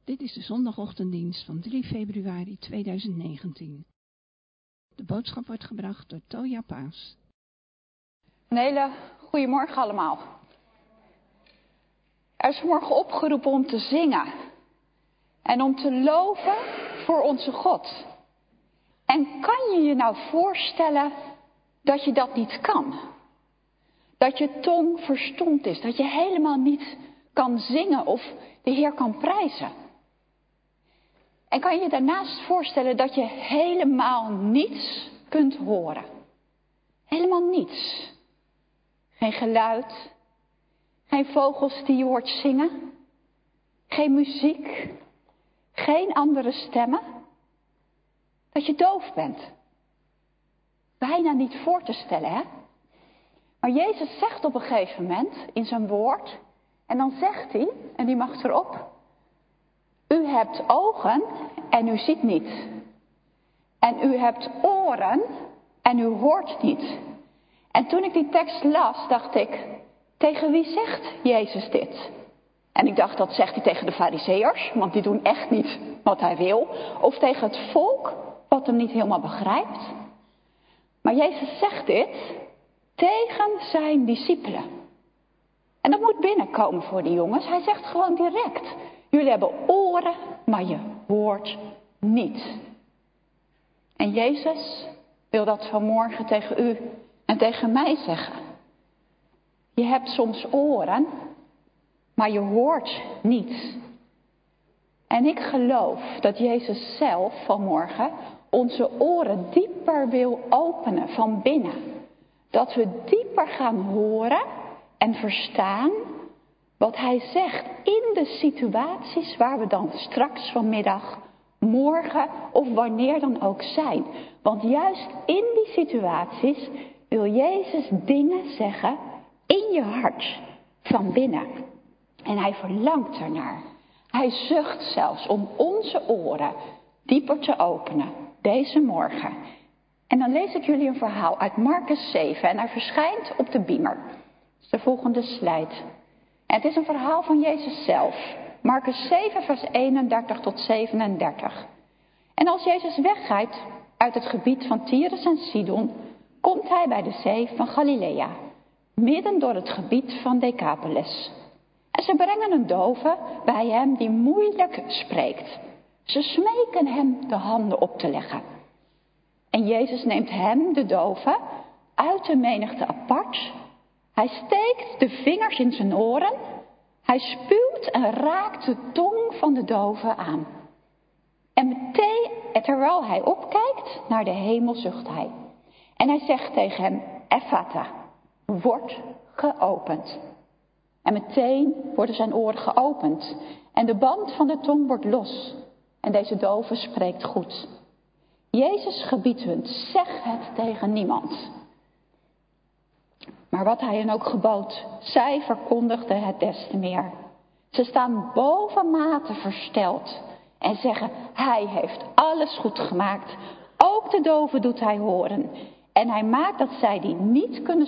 Dit is de zondagochtenddienst van 3 februari 2019. De boodschap wordt gebracht door Toja Paas. Een hele goede morgen allemaal. Er is vanmorgen opgeroepen om te zingen. En om te loven voor onze God. En kan je je nou voorstellen dat je dat niet kan? Dat je tong verstomd is. Dat je helemaal niet kan zingen of de Heer kan prijzen. En kan je je daarnaast voorstellen dat je helemaal niets kunt horen. Helemaal niets. Geen geluid. Geen vogels die je hoort zingen. Geen muziek. Geen andere stemmen. Dat je doof bent. Bijna niet voor te stellen, hè? Maar Jezus zegt op een gegeven moment in zijn woord. En dan zegt hij, en die mag erop. U hebt ogen en u ziet niet. En u hebt oren en u hoort niet. En toen ik die tekst las, dacht ik, tegen wie zegt Jezus dit? En ik dacht, dat zegt hij tegen de Farizeeërs, want die doen echt niet wat hij wil. Of tegen het volk, wat hem niet helemaal begrijpt. Maar Jezus zegt dit tegen zijn discipelen. En dat moet binnenkomen voor die jongens. Hij zegt gewoon direct, jullie hebben oren, maar je hoort niet. En Jezus wil dat vanmorgen tegen u en tegen mij zeggen. Je hebt soms oren, maar je hoort niet. En ik geloof dat Jezus zelf vanmorgen onze oren dieper wil openen van binnen. Dat we dieper gaan horen en verstaan wat hij zegt in de situaties waar we dan straks vanmiddag, morgen of wanneer dan ook zijn. Want juist in die situaties wil Jezus dingen zeggen in je hart, van binnen. En hij verlangt ernaar. Hij zucht zelfs om onze oren dieper te openen, deze morgen. En dan lees ik jullie een verhaal uit Marcus 7 en hij verschijnt op de beamer. Dat is de volgende slide. En het is een verhaal van Jezus zelf. Marcus 7 vers 31 tot 37. En als Jezus weggaat uit het gebied van Tyrus en Sidon, komt hij bij de zee van Galilea, midden door het gebied van Decapolis. En ze brengen een dove bij hem die moeilijk spreekt. Ze smeken hem de handen op te leggen. En Jezus neemt hem, de dove, uit de menigte apart. Hij steekt de vingers in zijn oren. Hij spuwt en raakt de tong van de dove aan. En meteen, terwijl hij opkijkt naar de hemel, zucht hij. En hij zegt tegen hem, Ephata, word geopend. En meteen worden zijn oren geopend. En de band van de tong wordt los. En deze dove spreekt goed. Jezus gebiedt hun, zeg het tegen niemand. Maar wat hij hen ook gebood, zij verkondigden het des te meer. Ze staan bovenmate versteld en zeggen, hij heeft alles goed gemaakt. Ook de doven doet hij horen. En hij maakt dat zij die niet kunnen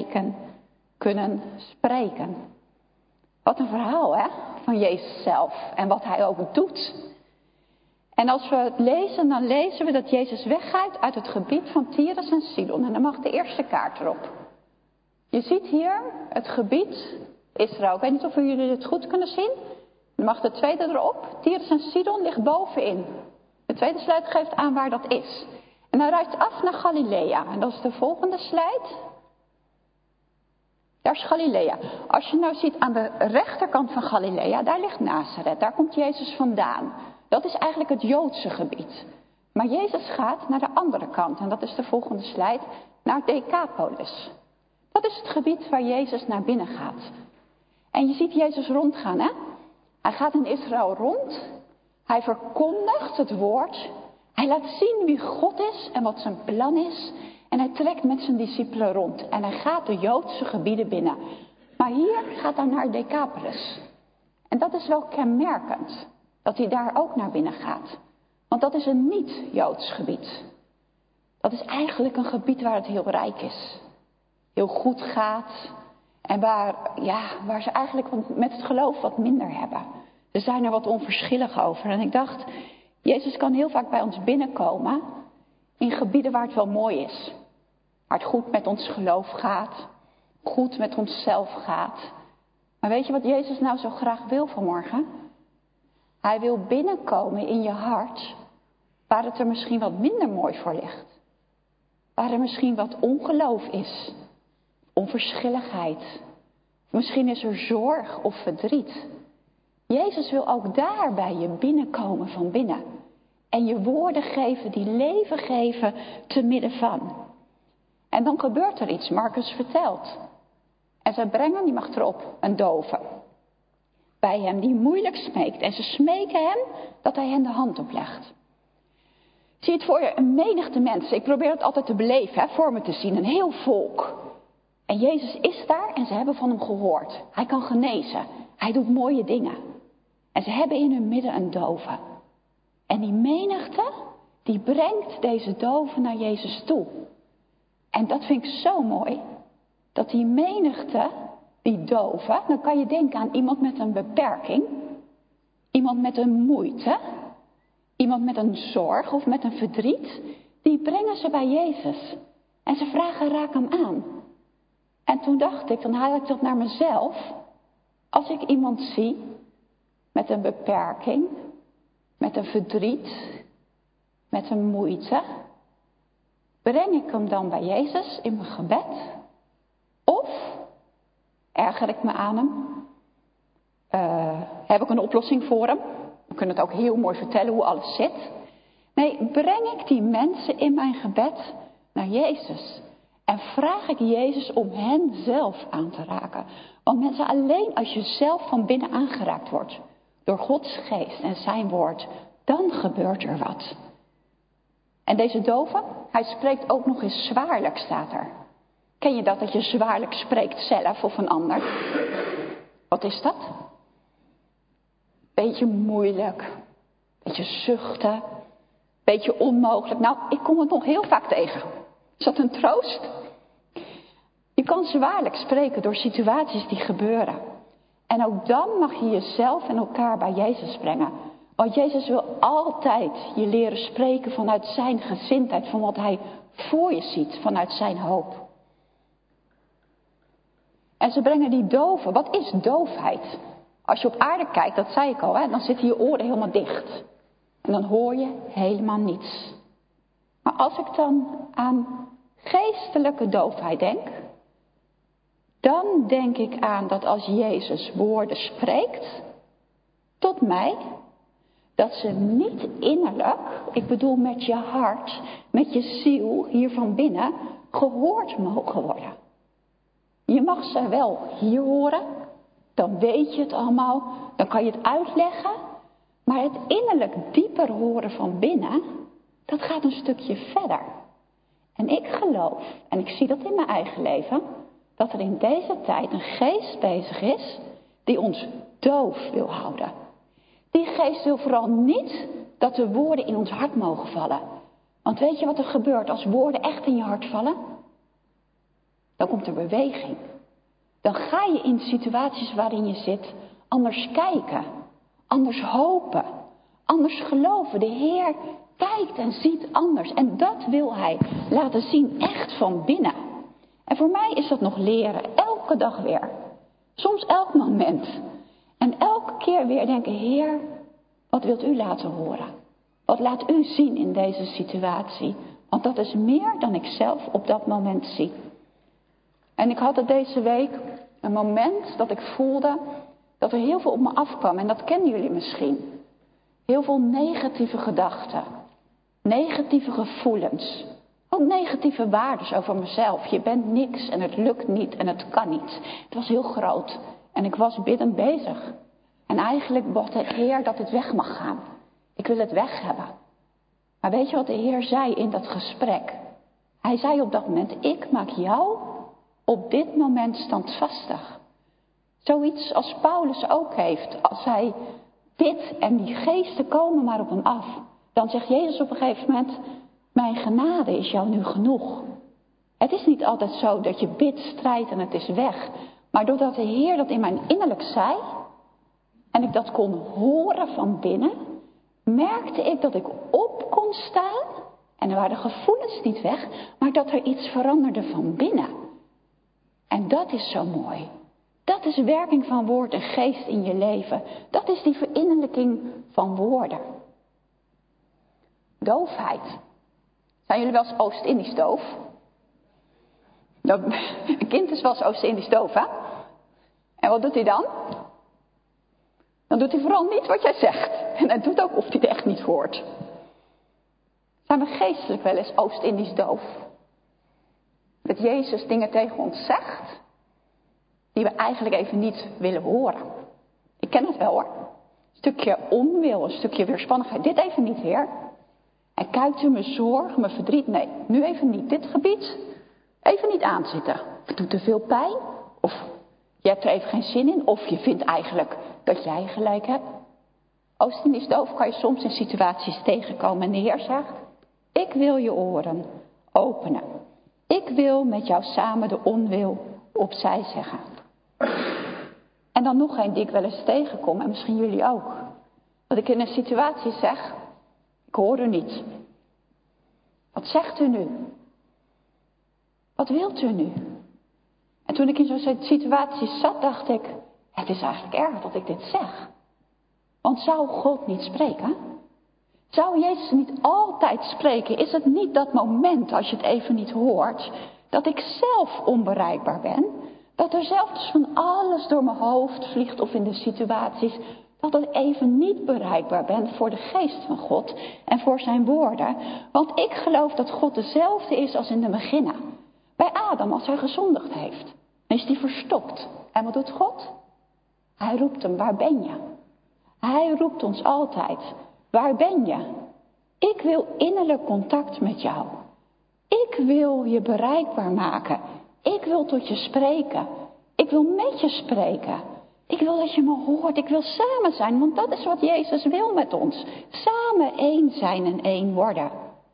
spreken. Wat een verhaal, hè, van Jezus zelf en wat hij ook doet. En als we het lezen, dan lezen we dat Jezus weggaat uit het gebied van Tyrus en Sidon. En dan mag de eerste kaart erop. Je ziet hier het gebied Israël. Ik weet niet of jullie het goed kunnen zien. Dan mag de tweede erop. Tyrus en Sidon ligt bovenin. De tweede slide geeft aan waar dat is. En hij rijdt af naar Galilea. En dat is de volgende slide. Daar is Galilea. Als je nou ziet aan de rechterkant van Galilea, daar ligt Nazareth. Daar komt Jezus vandaan. Dat is eigenlijk het Joodse gebied. Maar Jezus gaat naar de andere kant. En dat is de volgende slide. Naar Decapolis. Dat is het gebied waar Jezus naar binnen gaat. En je ziet Jezus rondgaan, hè? Hij gaat in Israël rond. Hij verkondigt het woord. Hij laat zien wie God is en wat zijn plan is. En hij trekt met zijn discipelen rond. En hij gaat de Joodse gebieden binnen. Maar hier gaat hij naar Decapolis. En dat is wel kenmerkend. Dat hij daar ook naar binnen gaat. Want dat is een niet-Joods gebied. Dat is eigenlijk een gebied waar het heel rijk is. Heel goed gaat. En waar ze eigenlijk met het geloof wat minder hebben. Ze zijn er wat onverschillig over. En ik dacht, Jezus kan heel vaak bij ons binnenkomen in gebieden waar het wel mooi is. Waar het goed met ons geloof gaat, goed met onszelf gaat. Maar weet je wat Jezus nou zo graag wil vanmorgen? Hij wil binnenkomen in je hart, waar het er misschien wat minder mooi voor ligt. Waar er misschien wat ongeloof is, onverschilligheid. Misschien is er zorg of verdriet. Jezus wil ook daar bij je binnenkomen van binnen. En je woorden geven die leven geven te midden van. En dan gebeurt er iets, Marcus vertelt. En zij brengen, die mag erop, een dove. Bij hem die moeilijk smeekt. En ze smeken hem dat hij hen de hand oplegt. Zie het voor je, een menigte mensen. Ik probeer het altijd te beleven, voor me te zien. Een heel volk. En Jezus is daar en ze hebben van hem gehoord. Hij kan genezen. Hij doet mooie dingen. En ze hebben in hun midden een dove. En die menigte, die brengt deze dove naar Jezus toe. En dat vind ik zo mooi. Dat die menigte, die dove, dan kan je denken aan iemand met een beperking. Iemand met een moeite. Iemand met een zorg of met een verdriet. Die brengen ze bij Jezus. En ze vragen, raak hem aan. En toen dacht ik, dan haal ik dat naar mezelf. Als ik iemand zie met een beperking, met een verdriet, met een moeite, breng ik hem dan bij Jezus in mijn gebed? Of erger ik me aan hem? Heb ik een oplossing voor hem? We kunnen het ook heel mooi vertellen hoe alles zit. Nee, breng ik die mensen in mijn gebed naar Jezus. En vraag ik Jezus om hen zelf aan te raken. Want mensen, alleen als je zelf van binnen aangeraakt wordt. Door Gods geest en zijn woord. Dan gebeurt er wat. En deze dove, hij spreekt ook nog eens zwaarlijk, staat er. Ken je dat je zwaarlijk spreekt zelf of een ander? Wat is dat? Beetje moeilijk. Beetje zuchten. Beetje onmogelijk. Nou, ik kom het nog heel vaak tegen. Is dat een troost? Je kan zwaarlijk spreken door situaties die gebeuren. En ook dan mag je jezelf en elkaar bij Jezus brengen. Want Jezus wil altijd je leren spreken vanuit zijn gezindheid. Van wat hij voor je ziet, vanuit zijn hoop. En ze brengen die dove. Wat is doofheid? Als je op aarde kijkt, dat zei ik al, dan zitten je oren helemaal dicht. En dan hoor je helemaal niets. Maar als ik dan aan geestelijke doofheid denk, dan denk ik aan dat als Jezus woorden spreekt tot mij, dat ze niet innerlijk, ik bedoel met je hart, met je ziel hier van binnen, gehoord mogen worden. Je mag ze wel hier horen, dan weet je het allemaal, dan kan je het uitleggen, maar het innerlijk dieper horen van binnen, dat gaat een stukje verder. En ik geloof, en ik zie dat in mijn eigen leven, dat er in deze tijd een geest bezig is die ons doof wil houden. Die geest wil vooral niet dat de woorden in ons hart mogen vallen. Want weet je wat er gebeurt als woorden echt in je hart vallen? Dan komt er beweging. Dan ga je in situaties waarin je zit anders kijken, anders hopen, anders geloven. De Heer kijkt en ziet anders. En dat wil hij laten zien, echt van binnen. En voor mij is dat nog leren, elke dag weer. Soms elk moment. En elke keer weer denken, Heer, wat wilt u laten horen? Wat laat u zien in deze situatie? Want dat is meer dan ik zelf op dat moment zie. En ik had het deze week, een moment dat ik voelde dat er heel veel op me afkwam. En dat kennen jullie misschien. Heel veel negatieve gedachten. Negatieve gevoelens. Ook negatieve waarden over mezelf. Je bent niks en het lukt niet en het kan niet. Het was heel groot. En ik was biddend bezig. En eigenlijk bad de Heer dat het weg mag gaan. Ik wil het weg hebben. Maar weet je wat de Heer zei in dat gesprek? Hij zei op dat moment, ik maak jou op dit moment standvastig. Zoiets als Paulus ook heeft. Als hij bidt en die geesten komen maar op hem af. Dan zegt Jezus op een gegeven moment, mijn genade is jou nu genoeg. Het is niet altijd zo dat je bidt, strijdt en het is weg. Maar doordat de Heer dat in mijn innerlijk zei, en ik dat kon horen van binnen, merkte ik dat ik op kon staan. En er waren de gevoelens niet weg, maar dat er iets veranderde van binnen. En dat is zo mooi. Dat is werking van woord en geest in je leven. Dat is die verinnerlijking van woorden. Doofheid. Zijn jullie wel eens Oost-Indisch doof? Nou, een kind is wel eens Oost-Indisch doof, hè? En wat doet hij dan? Dan doet hij vooral niet wat jij zegt. En hij doet ook of hij het echt niet hoort. Zijn we geestelijk wel eens Oost-Indisch doof? Dat Jezus dingen tegen ons zegt, die we eigenlijk even niet willen horen. Ik ken het wel hoor. Een stukje onwil, een stukje weerspannigheid. Dit even niet, Heer. En kijkt u mijn zorg, mijn verdriet? Nee, nu even niet. Dit gebied, even niet aanzitten. Het doet te veel pijn. Of je hebt er even geen zin in. Of je vindt eigenlijk dat jij gelijk hebt. Oost-Indisch doof kan je soms in situaties tegenkomen. En de Heer zegt, ik wil je oren openen. Ik wil met jou samen de onwil opzij zeggen. En dan nog een die ik wel eens tegenkom. En misschien jullie ook. Dat ik in een situatie zeg, ik hoor u niet. Wat zegt u nu? Wat wilt u nu? En toen ik in zo'n situatie zat, dacht ik, het is eigenlijk erg dat ik dit zeg. Want zou God niet spreken? Zou Jezus niet altijd spreken? Is het niet dat moment, als je het even niet hoort, dat ik zelf onbereikbaar ben? Dat er zelf dus van alles door mijn hoofd vliegt of in de situaties, dat ik even niet bereikbaar ben voor de geest van God en voor zijn woorden. Want ik geloof dat God dezelfde is als in de beginnen. Bij Adam, als hij gezondigd heeft, dan is hij verstopt. En wat doet God? Hij roept hem, waar ben je? Hij roept ons altijd, waar ben je? Ik wil innerlijk contact met jou. Ik wil je bereikbaar maken. Ik wil tot je spreken. Ik wil met je spreken. Ik wil dat je me hoort. Ik wil samen zijn, want dat is wat Jezus wil met ons. Samen één zijn en één worden.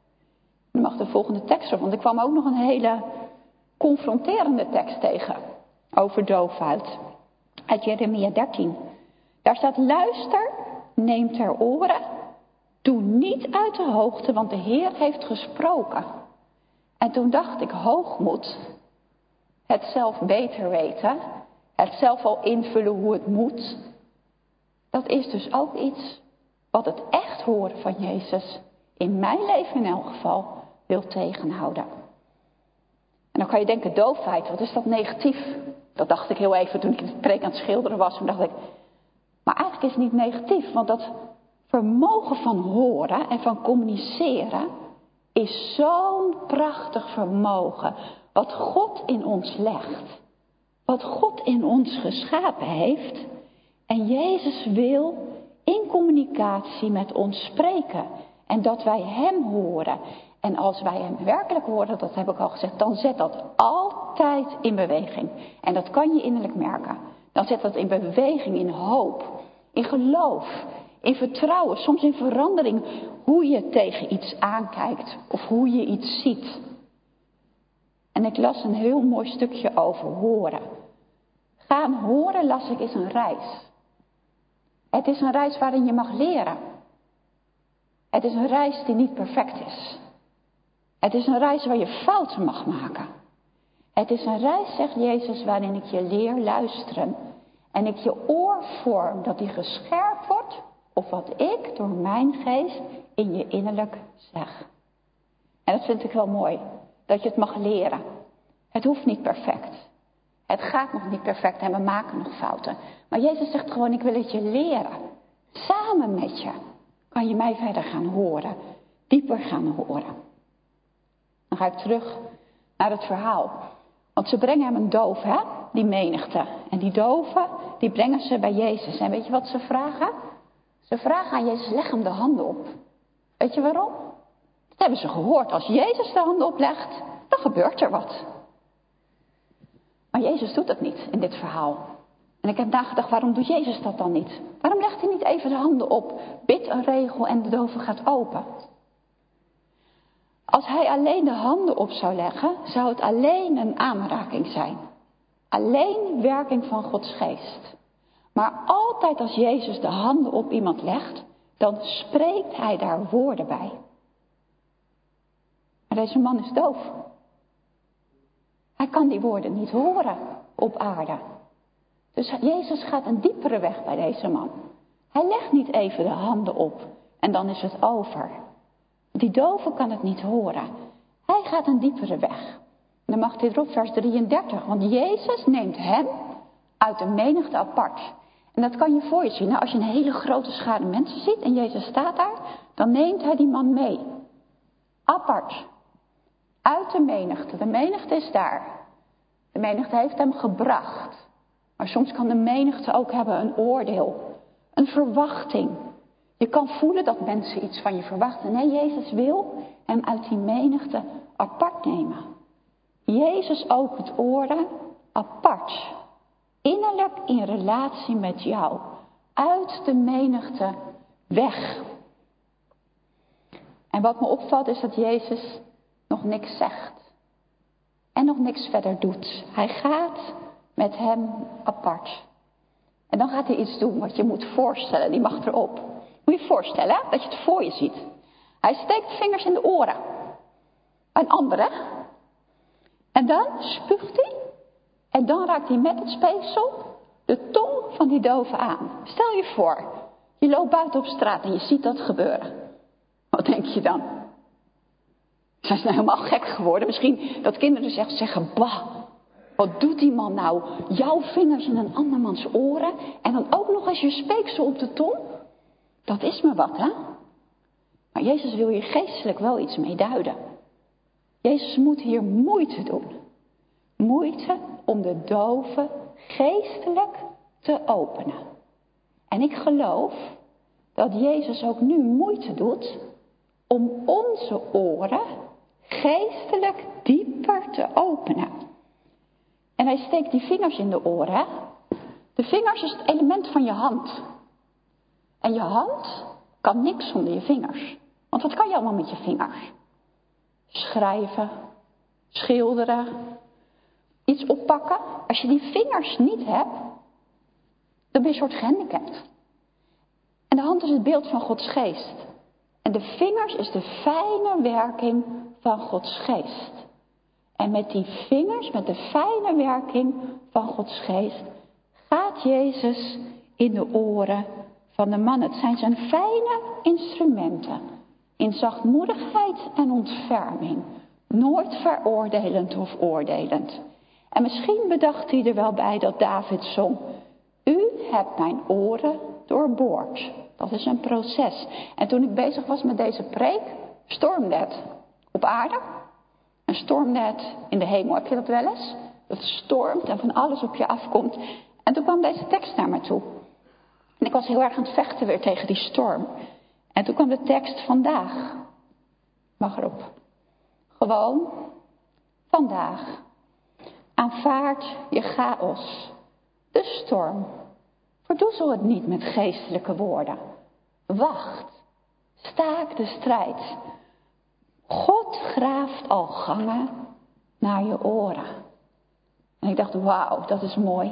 Je mag de volgende tekst op, want ik kwam ook nog een hele confronterende tekst tegen over doofheid. Uit Jeremia 13. Daar staat, luister, neem ter oren, doe niet uit de hoogte, want de Heer heeft gesproken. En toen dacht ik, hoogmoed, het zelf beter weten, het zelf al invullen hoe het moet, dat is dus ook iets wat het echt horen van Jezus, in mijn leven in elk geval, wil tegenhouden. En dan kan je denken, doofheid, wat is dat negatief? Dat dacht ik heel even toen ik de preek aan het schilderen was. Toen dacht ik, maar eigenlijk is het niet negatief, want dat vermogen van horen en van communiceren is zo'n prachtig vermogen. Wat God in ons legt. Wat God in ons geschapen heeft. En Jezus wil in communicatie met ons spreken. En dat wij hem horen. En als wij hem werkelijk horen, dat heb ik al gezegd, dan zet dat altijd in beweging. En dat kan je innerlijk merken. Dan zet dat in beweging, in hoop, in geloof, in vertrouwen, soms in verandering. Hoe je tegen iets aankijkt of hoe je iets ziet. En ik las een heel mooi stukje over horen. Gaan horen, las ik, is een reis. Het is een reis waarin je mag leren. Het is een reis die niet perfect is. Het is een reis waar je fouten mag maken. Het is een reis, zegt Jezus, waarin ik je leer luisteren. En ik je oor vorm, dat die gescherpt wordt op wat ik door mijn geest in je innerlijk zeg. En dat vind ik wel mooi, dat je het mag leren. Het hoeft niet perfect. Het gaat nog niet perfect en we maken nog fouten. Maar Jezus zegt gewoon, ik wil het je leren. Samen met je kan je mij verder gaan horen. Dieper gaan horen. Dan ga ik terug naar het verhaal. Want ze brengen hem een doof, hè? Die menigte. En die doven, die brengen ze bij Jezus. En weet je wat ze vragen? Ze vragen aan Jezus, leg hem de handen op. Weet je waarom? Dat hebben ze gehoord. Als Jezus de handen oplegt, dan gebeurt er wat. Maar Jezus doet dat niet in dit verhaal. En ik heb nagedacht, waarom doet Jezus dat dan niet? Waarom legt hij niet even de handen op, bidt een regel en de dove gaat open? Als hij alleen de handen op zou leggen, zou het alleen een aanraking zijn. Alleen werking van Gods geest. Maar altijd als Jezus de handen op iemand legt, dan spreekt hij daar woorden bij. Maar deze man is doof. Hij kan die woorden niet horen op aarde. Dus Jezus gaat een diepere weg bij deze man. Hij legt niet even de handen op en dan is het over. Die dove kan het niet horen. Hij gaat een diepere weg. Dan mag dit erop, vers 33. Want Jezus neemt hem uit de menigte apart. En dat kan je voor je zien. Nou, als je een hele grote schare mensen ziet en Jezus staat daar, dan neemt hij die man mee. Apart. Uit de menigte. De menigte is daar. De menigte heeft hem gebracht. Maar soms kan de menigte ook hebben een oordeel. Een verwachting. Je kan voelen dat mensen iets van je verwachten. Nee, Jezus wil hem uit die menigte apart nemen. Jezus opent oren apart. Innerlijk in relatie met jou. Uit de menigte weg. En wat me opvalt is dat Jezus nog niks zegt. En nog niks verder doet. Hij gaat met hem apart. En dan gaat hij iets doen wat je moet voorstellen. Die mag erop. Moet je voorstellen hè? Dat je het voor je ziet. Hij steekt vingers in de oren. Een andere. En dan spuugt hij. En dan raakt hij met het speeksel de tong van die dove aan. Stel je voor. Je loopt buiten op straat en je ziet dat gebeuren. Wat denk je dan? Zijn ze nou helemaal gek geworden? Misschien dat kinderen zeggen, bah, wat doet die man nou? Jouw vingers in een andermans oren en dan ook nog eens je speeksel op de tong? Dat is me wat, hè? Maar Jezus wil hier geestelijk wel iets mee duiden. Jezus moet hier moeite doen. Moeite om de dove geestelijk te openen. En ik geloof dat Jezus ook nu moeite doet om onze oren geestelijk dieper te openen. En hij steekt die vingers in de oren. Hè? De vingers is het element van je hand. En je hand kan niks zonder je vingers. Want wat kan je allemaal met je vingers? Schrijven, schilderen, iets oppakken. Als je die vingers niet hebt, dan ben je een soort gehandicapt. En de hand is het beeld van Gods geest. En de vingers is de fijne werking van Gods geest. En met die vingers, met de fijne werking van Gods geest, gaat Jezus in de oren van de man. Het zijn zijn fijne instrumenten. In zachtmoedigheid en ontferming. Nooit veroordelend of oordelend. En misschien bedacht hij er wel bij dat David zong. U hebt mijn oren doorboord. Dat is een proces. En toen ik bezig was met deze preek, stormde het op aarde. En stormde het in de hemel. Heb je dat wel eens? Dat het stormt en van alles op je afkomt. En toen kwam deze tekst naar me toe. En ik was heel erg aan het vechten weer tegen die storm. En toen kwam de tekst vandaag. Mag erop. Gewoon vandaag. Aanvaard je chaos. De storm. Verdoezel het niet met geestelijke woorden. Wacht. Staak de strijd. God graaft al gangen naar je oren. En ik dacht, wauw, dat is mooi.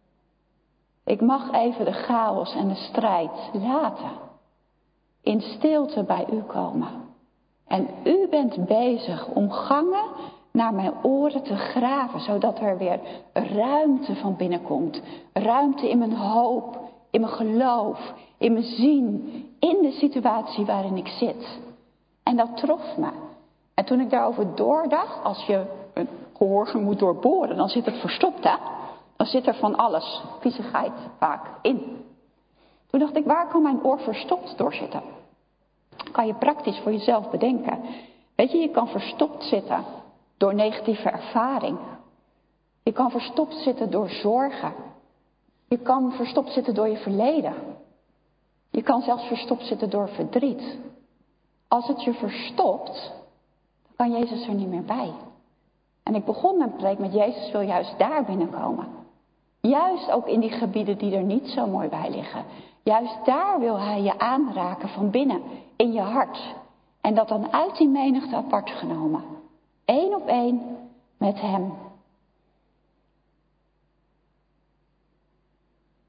Ik mag even de chaos en de strijd laten. In stilte bij u komen. En u bent bezig om gangen naar mijn oren te graven. Zodat er weer ruimte van binnen komt. Ruimte in mijn hoop, in mijn geloof, in mijn zien. In de situatie waarin ik zit. En dat trof me. En toen ik daarover doordacht, als je een gehoor moet doorboren, dan zit het verstopt, hè? Dan zit er van alles, viezigheid vaak, in. Toen dacht ik, waar kan mijn oor verstopt doorzitten? Kan je praktisch voor jezelf bedenken. Weet je, je kan verstopt zitten door negatieve ervaring. Je kan verstopt zitten door zorgen. Je kan verstopt zitten door je verleden. Je kan zelfs verstopt zitten door verdriet. Als het je verstopt, dan kan Jezus er niet meer bij. En ik begon mijn preek met Jezus wil juist daar binnenkomen. Juist ook in die gebieden die er niet zo mooi bij liggen. Juist daar wil hij je aanraken van binnen, in je hart. En dat dan uit die menigte apart genomen. 1 op 1 met hem.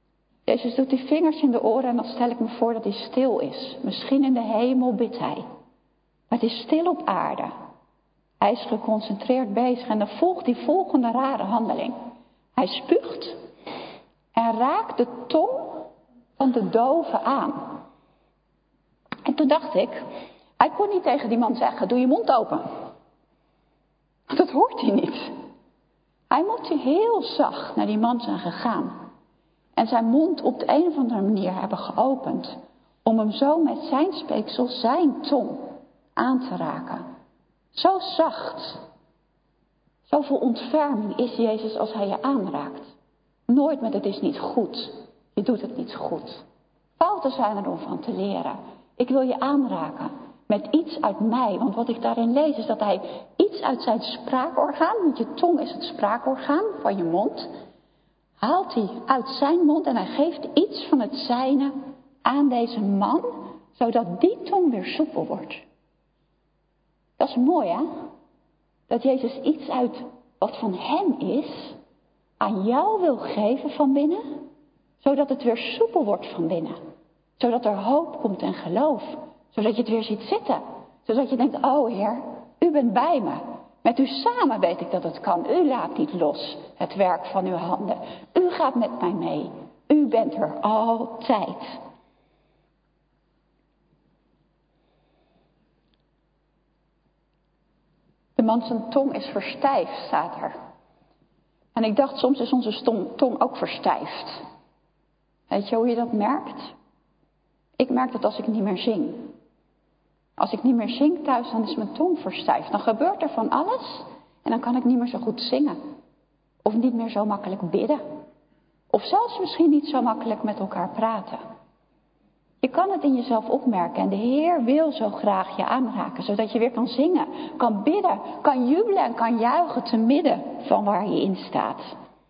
Jezus doet die vingers in de oren en dan stel ik me voor dat hij stil is. Misschien in de hemel bidt hij. Maar het is stil op aarde. Hij is geconcentreerd bezig en dan volgt die volgende rare handeling. Hij spuugt en raakt de tong van de dove aan. En toen dacht ik, hij kon niet tegen die man zeggen, doe je mond open. Dat hoort hij niet. Hij moet heel zacht naar die man zijn gegaan. En zijn mond op de een of andere manier hebben geopend. Om hem zo met zijn speeksel, zijn tong, aan te raken. Zo zacht. Zoveel ontferming is Jezus als hij je aanraakt. Nooit met het is niet goed. Je doet het niet goed. Fouten zijn er om van te leren. Ik wil je aanraken met iets uit mij. Want wat ik daarin lees is dat hij iets uit zijn spraakorgaan. Want je tong is het spraakorgaan van je mond. Haalt hij uit zijn mond en hij geeft iets van het zijne aan deze man. Zodat die tong weer soepel wordt. Dat is mooi, hè? Dat Jezus iets uit wat van hem is aan jou wil geven van binnen. Zodat het weer soepel wordt van binnen. Zodat er hoop komt en geloof. Zodat je het weer ziet zitten. Zodat je denkt, oh Heer, u bent bij me. Met u samen weet ik dat het kan. U laat niet los het werk van uw handen. U gaat met mij mee. U bent er altijd. De man zijn tong is verstijfd, staat er. En ik dacht, soms is onze tong ook verstijfd. Weet je hoe je dat merkt? Ik merk dat als ik niet meer zing. Als ik niet meer zing thuis, dan is mijn tong verstijfd. Dan gebeurt er van alles en dan kan ik niet meer zo goed zingen. Of niet meer zo makkelijk bidden. Of zelfs misschien niet zo makkelijk met elkaar praten. Je kan het in jezelf opmerken en de Heer wil zo graag je aanraken. Zodat je weer kan zingen, kan bidden, kan jubelen en kan juichen te midden van waar je in staat.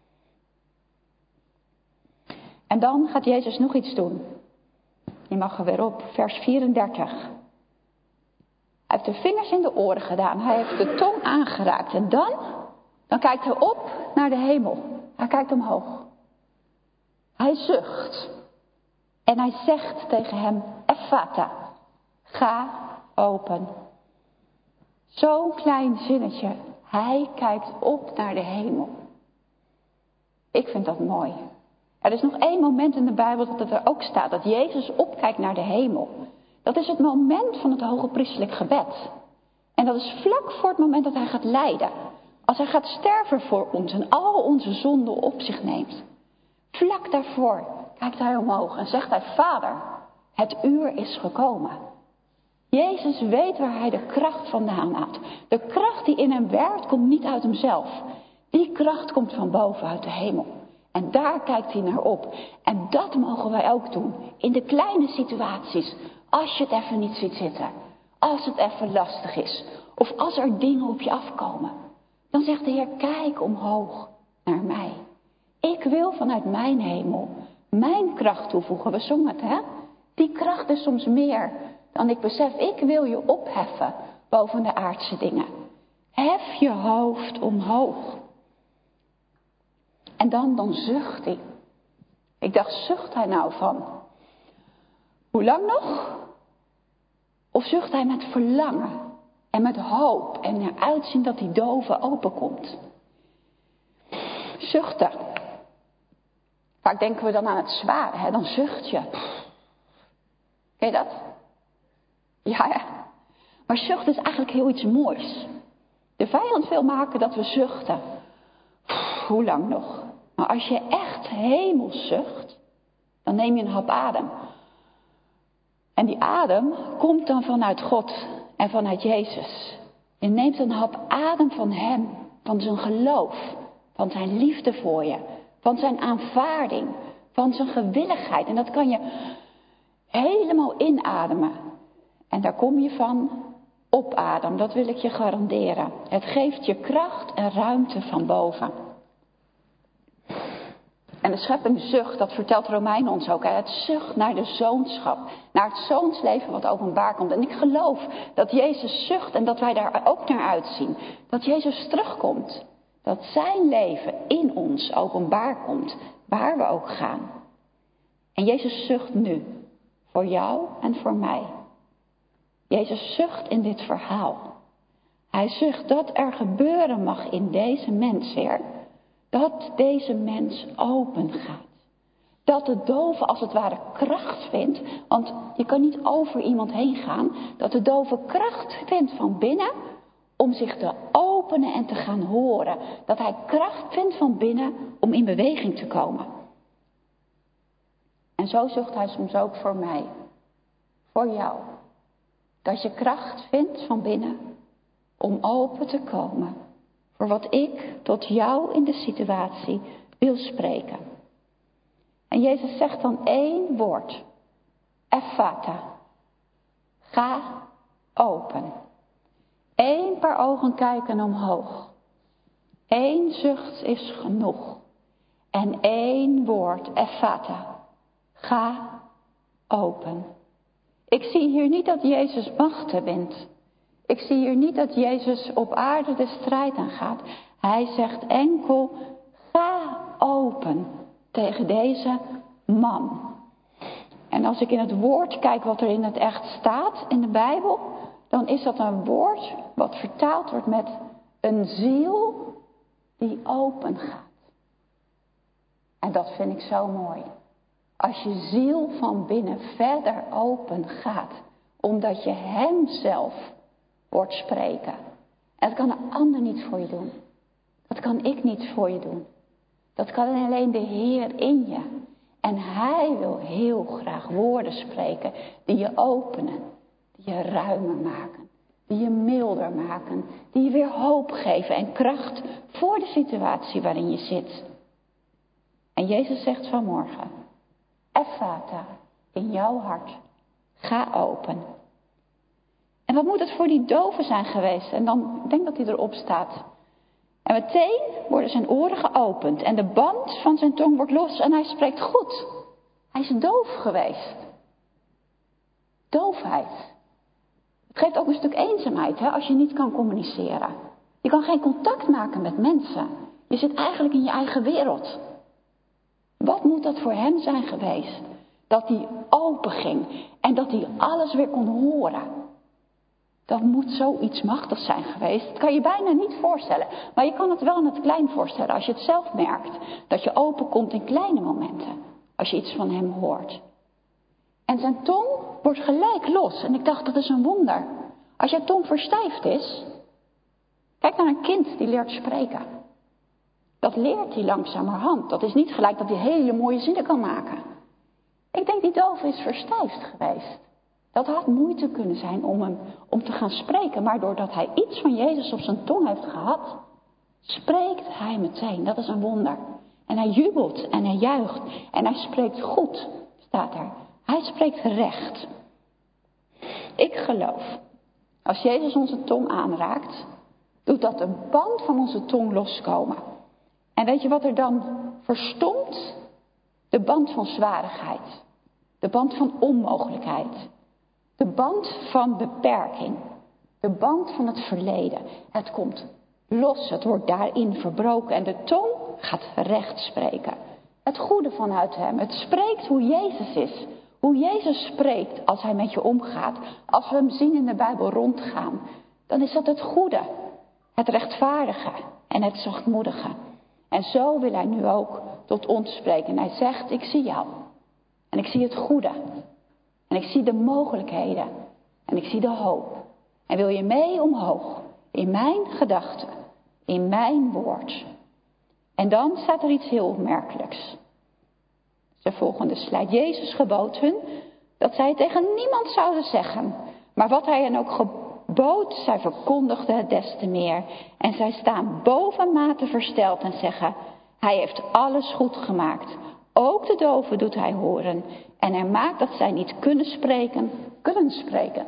En dan gaat Jezus nog iets doen. Je mag er weer op, vers 34. Hij heeft de vingers in de oren gedaan. Hij heeft de tong aangeraakt. En dan kijkt hij op naar de hemel. Hij kijkt omhoog. Hij zucht. En hij zegt tegen hem, Ephata, ga open. Zo'n klein zinnetje. Hij kijkt op naar de hemel. Ik vind dat mooi. Er is nog één moment in de Bijbel dat het er ook staat. Dat Jezus opkijkt naar de hemel. Dat is het moment van het hoge priestelijk gebed. En dat is vlak voor het moment dat hij gaat lijden. Als hij gaat sterven voor ons en al onze zonden op zich neemt. Vlak daarvoor kijkt hij omhoog en zegt hij, Vader, het uur is gekomen. Jezus weet waar hij de kracht vandaan haalt. De kracht die in hem werkt komt niet uit hemzelf. Die kracht komt van boven uit de hemel. En daar kijkt hij naar op. En dat mogen wij ook doen. In de kleine situaties. Als je het even niet ziet zitten. Als het even lastig is. Of als er dingen op je afkomen. Dan zegt de Heer, kijk omhoog naar mij. Ik wil vanuit mijn hemel mijn kracht toevoegen. We zongen het, hè? Die kracht is soms meer dan ik besef. Ik wil je opheffen boven de aardse dingen. Hef je hoofd omhoog. En dan zucht hij. Ik dacht, zucht hij nou van? Hoe lang nog? Of zucht hij met verlangen en met hoop en er uitzien dat die dove openkomt? Zuchten. Vaak denken we dan aan het zware, hè? Dan zucht je. Ken je dat? Ja, hè? Maar zucht is eigenlijk heel iets moois. De vijand wil maken dat we zuchten. Hoe lang nog? Maar als je echt hemels zucht, dan neem je een hap adem. En die adem komt dan vanuit God en vanuit Jezus. Je neemt een hap adem van hem, van zijn geloof, van zijn liefde voor je, van zijn aanvaarding, van zijn gewilligheid. En dat kan je helemaal inademen. En daar kom je van op adem, dat wil ik je garanderen. Het geeft je kracht en ruimte van boven. En de schepping zucht, dat vertelt Romeinen ons ook. Hè? Het zucht naar de zoonschap. Naar het zoonsleven wat openbaar komt. En ik geloof dat Jezus zucht en dat wij daar ook naar uitzien. Dat Jezus terugkomt. Dat zijn leven in ons openbaar komt. Waar we ook gaan. En Jezus zucht nu. Voor jou en voor mij. Jezus zucht in dit verhaal. Hij zucht dat er gebeuren mag in deze mens, Heer. Dat deze mens open gaat. Dat de dove als het ware kracht vindt. Want je kan niet over iemand heen gaan. Dat de dove kracht vindt van binnen. Om zich te openen en te gaan horen. Dat hij kracht vindt van binnen om in beweging te komen. En zo zucht hij soms ook voor mij. Voor jou. Dat je kracht vindt van binnen. Om open te komen. Voor wat ik tot jou in de situatie wil spreken. En Jezus zegt dan 1 woord. Ephata. Ga open. 1 paar ogen kijken omhoog. 1 zucht is genoeg. En 1 woord. Ephata. Ga open. Ik zie hier niet dat Jezus machten wint. Ik zie hier niet dat Jezus op aarde de strijd aangaat. Hij zegt enkel, ga open tegen deze man. En als ik in het woord kijk wat er in het echt staat in de Bijbel, dan is dat een woord wat vertaald wordt met een ziel die open gaat. En dat vind ik zo mooi. Als je ziel van binnen verder open gaat, omdat je hem zelf hoort spreken. En dat kan een ander niet voor je doen. Dat kan ik niet voor je doen. Dat kan alleen de Heer in je. En hij wil heel graag woorden spreken die je openen, die je ruimer maken, die je milder maken, die je weer hoop geven en kracht voor de situatie waarin je zit. En Jezus zegt vanmorgen, Ephata, in jouw hart, ga open. En wat moet het voor die dove zijn geweest? En dan denk dat hij erop staat. En meteen worden zijn oren geopend en de band van zijn tong wordt los en hij spreekt goed. Hij is doof geweest. Doofheid. Het geeft ook een stuk eenzaamheid, hè, als je niet kan communiceren. Je kan geen contact maken met mensen. Je zit eigenlijk in je eigen wereld. Wat moet dat voor hem zijn geweest? Dat hij open ging en dat hij alles weer kon horen. Dat moet zoiets machtigs zijn geweest. Dat kan je bijna niet voorstellen. Maar je kan het wel in het klein voorstellen. Als je het zelf merkt. Dat je open komt in kleine momenten. Als je iets van hem hoort. En zijn tong wordt gelijk los. En ik dacht, dat is een wonder. Als je tong verstijfd is. Kijk naar een kind die leert spreken. Dat leert hij langzamerhand. Dat is niet gelijk dat hij hele mooie zinnen kan maken. Ik denk die doof is verstijfd geweest. Dat had moeite kunnen zijn om te gaan spreken. Maar doordat hij iets van Jezus op zijn tong heeft gehad, spreekt hij meteen. Dat is een wonder. En hij jubelt en hij juicht. En hij spreekt goed, staat er. Hij spreekt recht. Ik geloof, als Jezus onze tong aanraakt, doet dat de band van onze tong loskomen. En weet je wat er dan verstomt? De band van zwarigheid. De band van onmogelijkheid. De band van beperking. De band van het verleden. Het komt los. Het wordt daarin verbroken. En de tong gaat recht spreken. Het goede vanuit hem. Het spreekt hoe Jezus is. Hoe Jezus spreekt als hij met je omgaat. Als we hem zien in de Bijbel rondgaan. Dan is dat het goede. Het rechtvaardige. En het zachtmoedige. En zo wil hij nu ook tot ons spreken. En hij zegt, ik zie jou. En ik zie het goede. En ik zie de mogelijkheden. En ik zie de hoop. En wil je mee omhoog? In mijn gedachten. In mijn woord. En dan staat er iets heel opmerkelijks. De volgende slide. Jezus gebood hun dat zij het tegen niemand zouden zeggen. Maar wat hij hen ook gebood, zij verkondigden het des te meer. En zij staan bovenmate versteld en zeggen, hij heeft alles goed gemaakt. Ook de doven doet hij horen. En hij maakt dat zij niet kunnen spreken.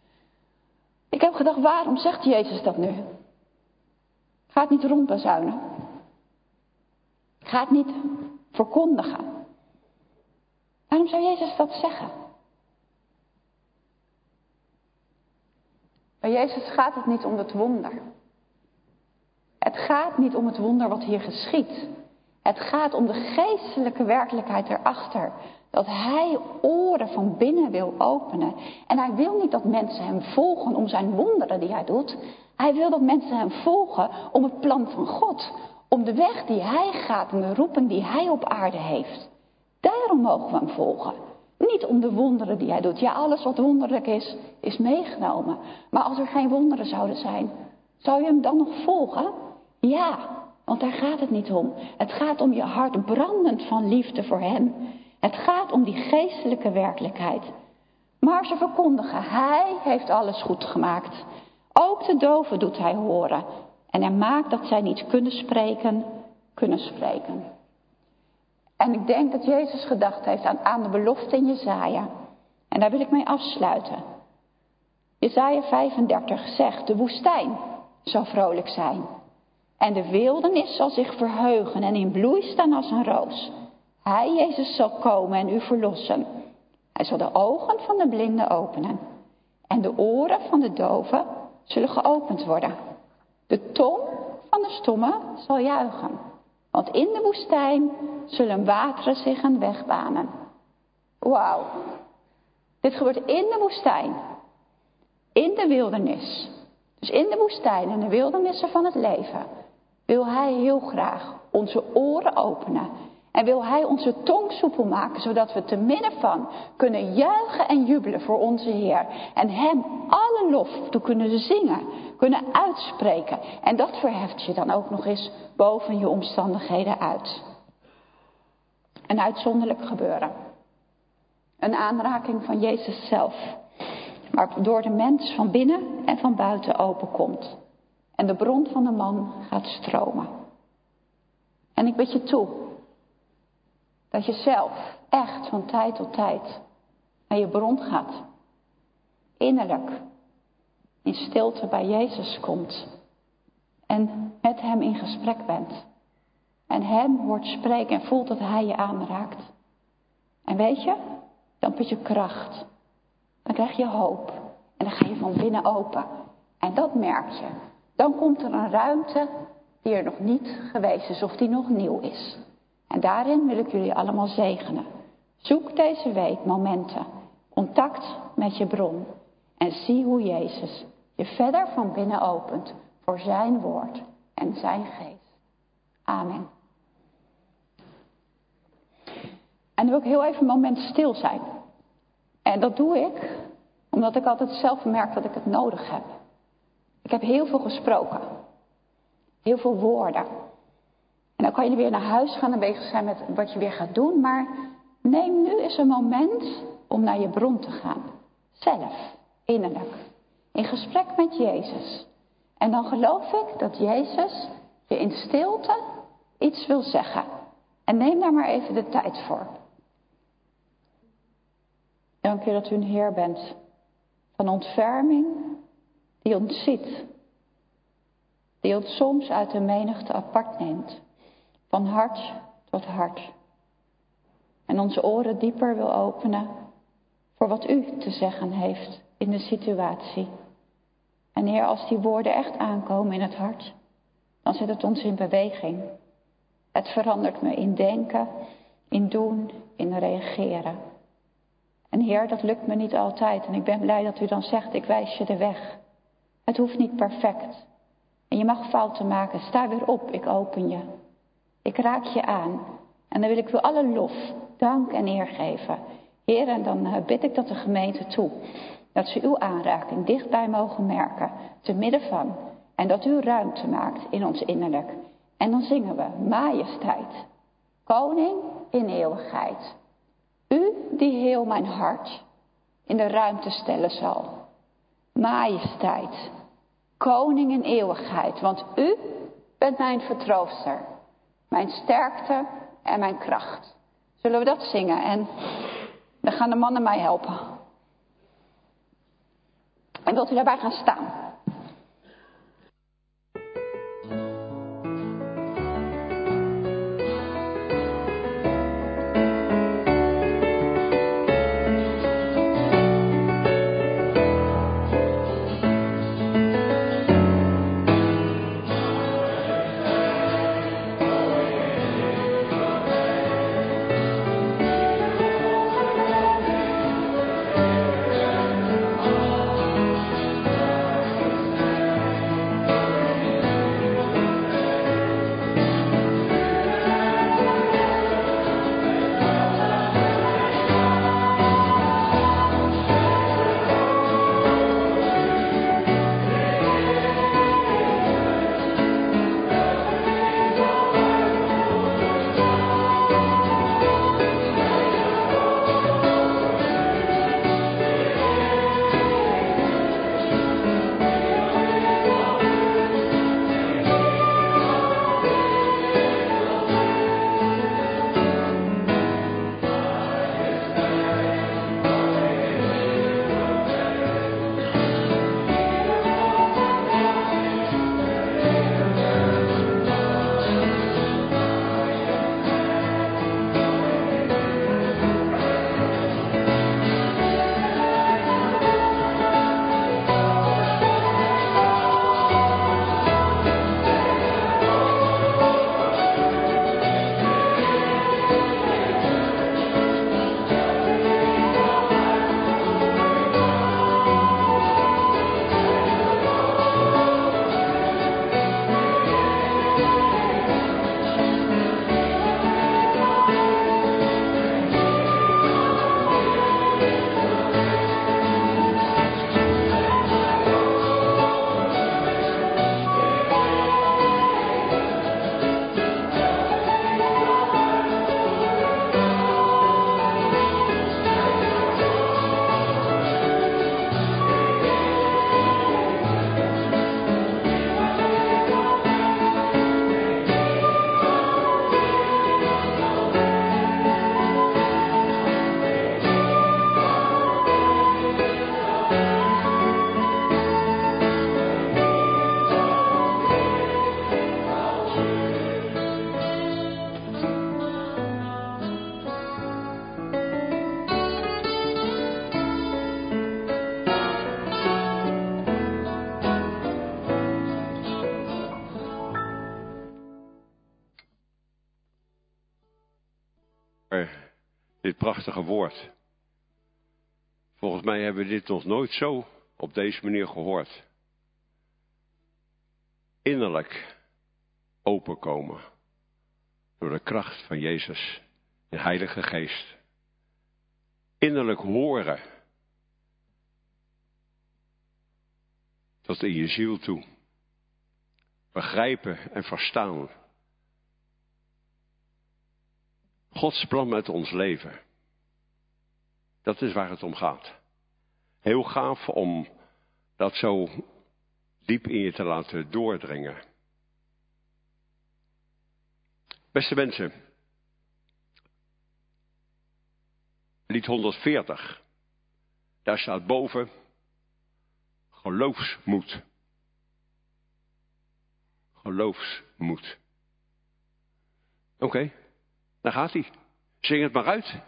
Ik heb gedacht, waarom zegt Jezus dat nu? Ga het niet rondbazuinen. Ga het niet verkondigen. Waarom zou Jezus dat zeggen? Bij Jezus gaat het niet om het wonder. Het gaat niet om het wonder wat hier geschiet. Het gaat om de geestelijke werkelijkheid erachter. Dat hij oren van binnen wil openen. En hij wil niet dat mensen hem volgen om zijn wonderen die hij doet. Hij wil dat mensen hem volgen om het plan van God. Om de weg die hij gaat en de roeping die hij op aarde heeft. Daarom mogen we hem volgen. Niet om de wonderen die hij doet. Ja, alles wat wonderlijk is meegenomen. Maar als er geen wonderen zouden zijn, zou je hem dan nog volgen? Ja, want daar gaat het niet om. Het gaat om je hart brandend van liefde voor hem. Het gaat om die geestelijke werkelijkheid. Maar ze verkondigen, hij heeft alles goed gemaakt. Ook de doven doet hij horen. En hij maakt dat zij niet kunnen spreken. En ik denk dat Jezus gedacht heeft aan de belofte in Jesaja. En daar wil ik mee afsluiten. Jesaja 35 zegt, de woestijn zal vrolijk zijn. En de wildernis zal zich verheugen en in bloei staan als een roos. Hij, Jezus, zal komen en u verlossen. Hij zal de ogen van de blinden openen. En de oren van de doven zullen geopend worden. De tong van de stomme zal juichen. Want in de woestijn zullen wateren zich een weg banen. Wauw. Dit gebeurt in de woestijn. In de wildernis. Dus in de woestijn en de wildernissen van het leven wil hij heel graag onze oren openen. En wil hij onze tong soepel maken, zodat we te midden van kunnen juichen en jubelen voor onze Heer. En hem alle lof toe kunnen zingen, kunnen uitspreken. En dat verheft je dan ook nog eens boven je omstandigheden uit. Een uitzonderlijk gebeuren. Een aanraking van Jezus zelf. Waardoor de mens van binnen en van buiten openkomt. En de bron van de man gaat stromen. En ik bid je toe. Dat je zelf echt van tijd tot tijd naar je bron gaat. Innerlijk. In stilte bij Jezus komt. En met hem in gesprek bent. En hem hoort spreken en voelt dat hij je aanraakt. En weet je, dan put je kracht. Dan krijg je hoop. En dan ga je van binnen open. En dat merk je. Dan komt er een ruimte die er nog niet geweest is of die nog nieuw is. En daarin wil ik jullie allemaal zegenen. Zoek deze week momenten. Contact met je bron. En zie hoe Jezus je verder van binnen opent voor zijn woord en zijn geest. Amen. En dan wil ik heel even een moment stil zijn. En dat doe ik omdat ik altijd zelf merk dat ik het nodig heb. Ik heb heel veel gesproken. Heel veel woorden. En dan kan je weer naar huis gaan en bezig zijn met wat je weer gaat doen. Maar neem nu eens een moment om naar je bron te gaan. Zelf, innerlijk. In gesprek met Jezus. En dan geloof ik dat Jezus je in stilte iets wil zeggen. En neem daar maar even de tijd voor. Dank u dat u een Heer bent van ontferming die ons ziet. Die ons soms uit de menigte apart neemt. Van hart tot hart. En onze oren dieper wil openen voor wat u te zeggen heeft in de situatie. En Heer, als die woorden echt aankomen in het hart, dan zet het ons in beweging. Het verandert me in denken, in doen, in reageren. En Heer, dat lukt me niet altijd. En ik ben blij dat u dan zegt, ik wijs je de weg. Het hoeft niet perfect. En je mag fouten maken. Sta weer op, ik open je. Ik raak je aan. En dan wil ik u alle lof, dank en eer geven. Heer, en dan bid ik dat de gemeente toe. Dat ze uw aanraking dichtbij mogen merken. Te midden van. En dat u ruimte maakt in ons innerlijk. En dan zingen we majesteit. Koning in eeuwigheid. U die heel mijn hart in de ruimte stellen zal. Majesteit. Koning in eeuwigheid. Want u bent mijn vertrooster. Mijn sterkte en mijn kracht. Zullen we dat zingen? En dan gaan de mannen mij helpen. En wilt u daarbij gaan staan? dit prachtige woord. Volgens mij hebben we dit nog nooit zo op deze manier gehoord. Innerlijk openkomen door de kracht van Jezus, de Heilige Geest. Innerlijk horen tot in je ziel toe. Begrijpen en verstaan. Gods plan met ons leven. Dat is waar het om gaat. Heel gaaf om dat zo diep in je te laten doordringen. Beste mensen, lied 140, daar staat boven geloofsmoed. Geloofsmoed. Oké, daar gaat hij. Zing het maar uit.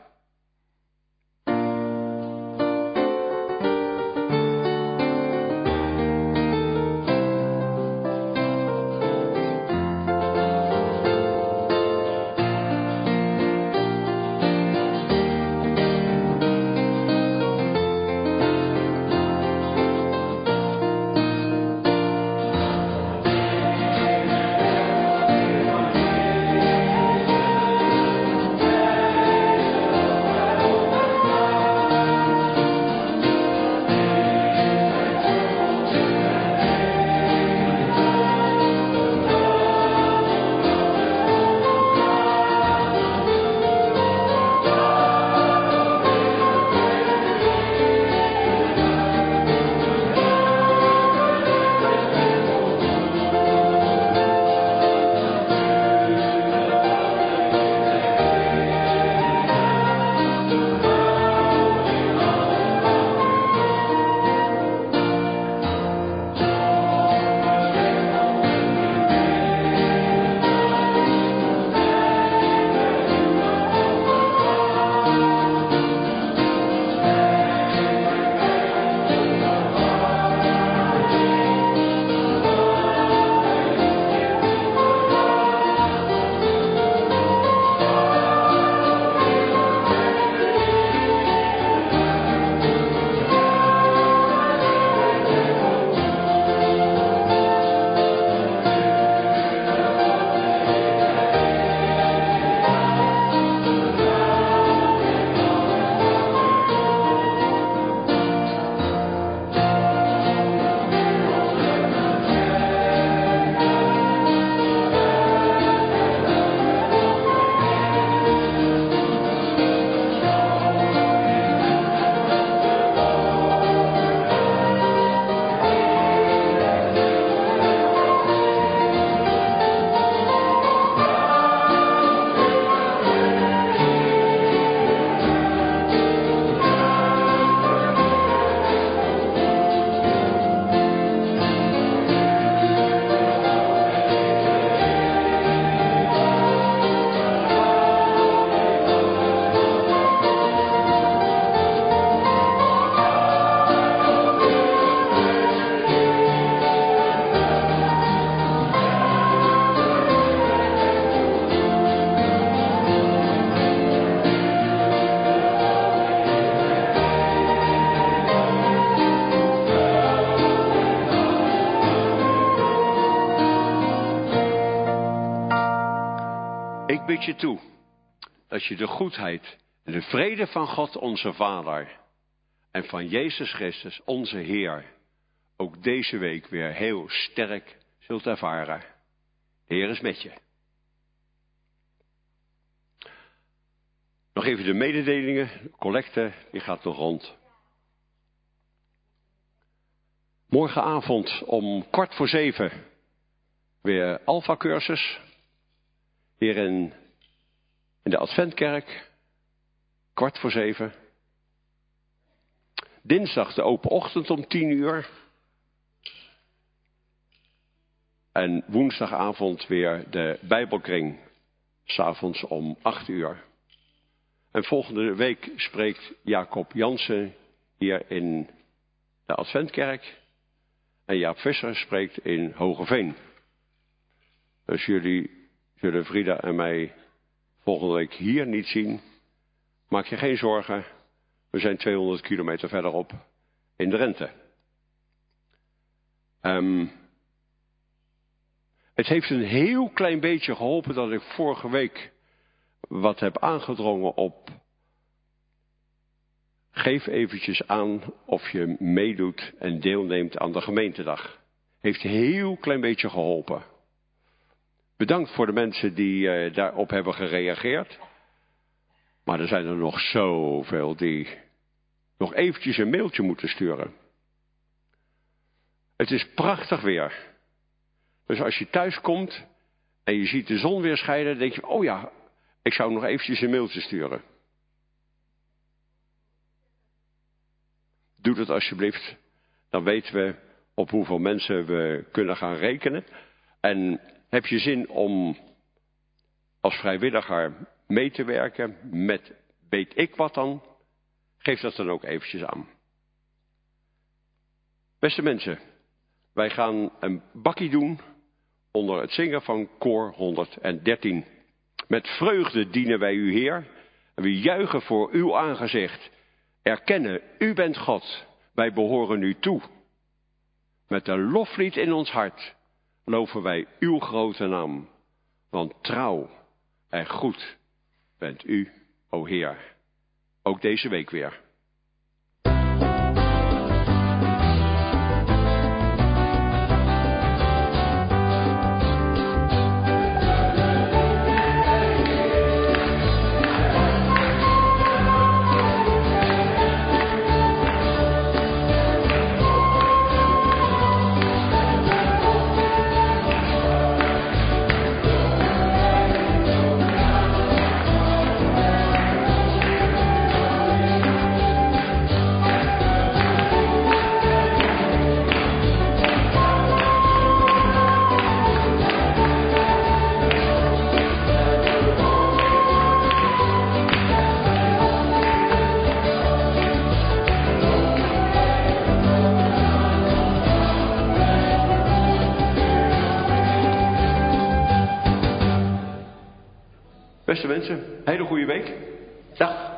Ik bid je toe dat je de goedheid en de vrede van God onze Vader en van Jezus Christus onze Heer ook deze week weer heel sterk zult ervaren. De Heer is met je. Nog even de mededelingen, de collecte, die gaat nog rond. Morgenavond om 6:15 weer Alpha-cursus. Hier in de Adventkerk. 6:15. Dinsdag de open ochtend om 10:00. En woensdagavond weer de Bijbelkring. 's Avonds om 8:00. En volgende week spreekt Jacob Jansen hier in de Adventkerk. En Jaap Visser spreekt in Hogeveen. Dus jullie zullen Frida en mij volgende week hier niet zien, maak je geen zorgen. We zijn 200 kilometer verderop in Drenthe. Het heeft een heel klein beetje geholpen dat ik vorige week wat heb aangedrongen op. Geef eventjes aan of je meedoet en deelneemt aan de gemeentedag. Heeft een heel klein beetje geholpen. Bedankt voor de mensen die daarop hebben gereageerd. Maar er zijn er nog zoveel die nog eventjes een mailtje moeten sturen. Het is prachtig weer. Dus als je thuis komt en je ziet de zon weer schijnen, dan denk je, oh ja, ik zou nog eventjes een mailtje sturen. Doe dat alsjeblieft. Dan weten we op hoeveel mensen we kunnen gaan rekenen. En heb je zin om als vrijwilliger mee te werken met weet ik wat dan, geef dat dan ook eventjes aan. Beste mensen, wij gaan een bakkie doen onder het zingen van koor 113. Met vreugde dienen wij u Heer en we juichen voor uw aangezicht. Erkennen, u bent God, wij behoren u toe. Met een loflied in ons hart loven wij uw grote naam. Want trouw en goed bent u, o Heer. Ook deze week weer. Beste mensen, hele goede week. Dag.